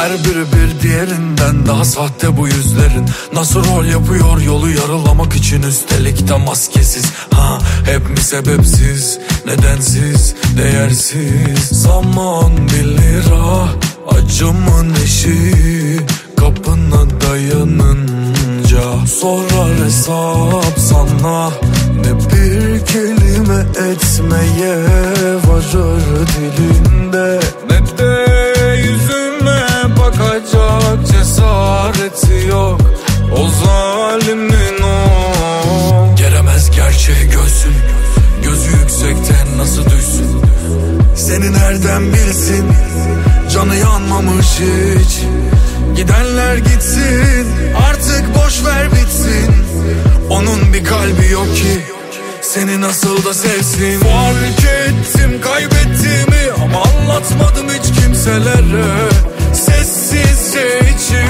Her biri bir diğerinden daha sahte bu yüzlerin. Nasıl rol yapıyor yolu yarılamak için, üstelik de maskesiz. Hep mi sebepsiz, nedensiz, değersiz. Zaman 1 lira, acımın eşi, kapına dayanınca sorar hesap sana. Ne bir kelime etmeye varır dilinde, ne de yüzüme bakacak cesareti yok o zalimin o. Geremez gerçeği gözün, gözü yüksekten nasıl düşsün? Seni nereden bilsin, canı yanmamış hiç. Gidenler gitsin, artık boş ver bitsin. Onun bir kalbi yok ki seni nasıl da sevsin. Fark ettim kaybettiğimi ama anlatmadım hiç kimselere. Sessizce içim